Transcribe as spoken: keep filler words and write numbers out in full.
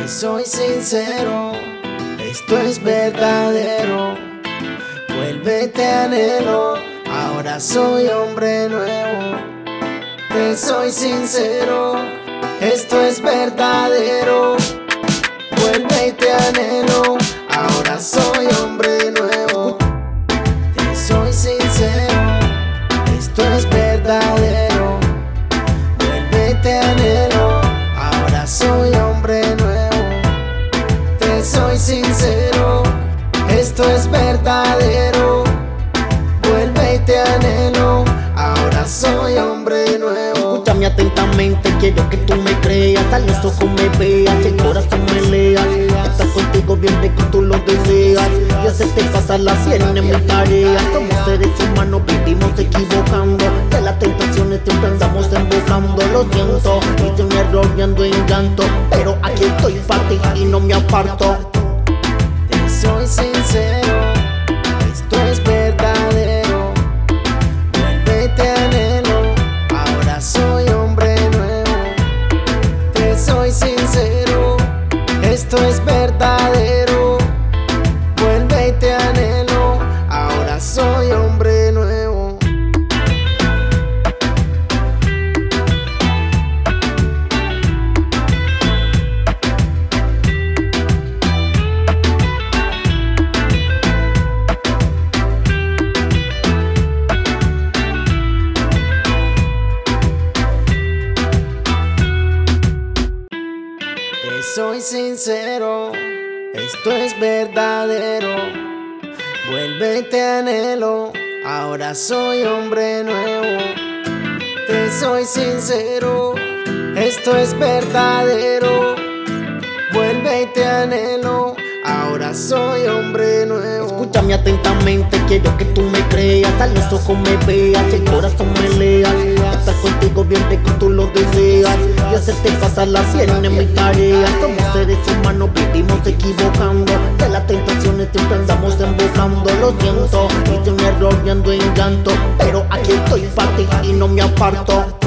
soy sincero, esto es verdadero. Vuélvete anhelo, ahora soy hombre nuevo. Te soy sincero, esto es verdadero. Vuélvete anhelo, ahora soy hombre nuevo. Te soy sincero, esto es verdadero. Vuélvete anhelo, ahora soy hombre nuevo. Te soy sincero, esto es verdadero. Vuélvete anhelo, ahora soy hombre nuevo. Escúchame atentamente, quiero que tú me creas. A los ojos me veas, el corazón me leas. Estar contigo bien de que tú lo deseas y hacerte pasar la cien en mi tarea. Somos seres humanos, vivimos equivocando. De las tentaciones siempre andamos emboscando. Lo siento, hice un error y ando en llanto, pero aquí estoy para ti y no me aparto. Te soy sincero, esto es verdadero. Vuélvete anhelo, ahora soy hombre nuevo. Te soy sincero, esto es verdadero. Vuélvete anhelo, ahora soy hombre nuevo. Te soy sincero, esto es verdadero. Vuélvete anhelo, ahora soy hombre nuevo. Te soy sincero, esto es verdadero. Vuélvete anhelo, ahora soy hombre nuevo. Escúchame atentamente, quiero que tú me creas. A los ojos me veas, el corazón me leas. Estar contigo bien de que tú lo deseas y hacerte pasar la cien en mi tarea. Somos seres humanos, vivimos equivocando. De las tentaciones siempre andamos emboscando. Lo siento, hice un error y ando en llanto, pero aquí estoy para ti y no me aparto.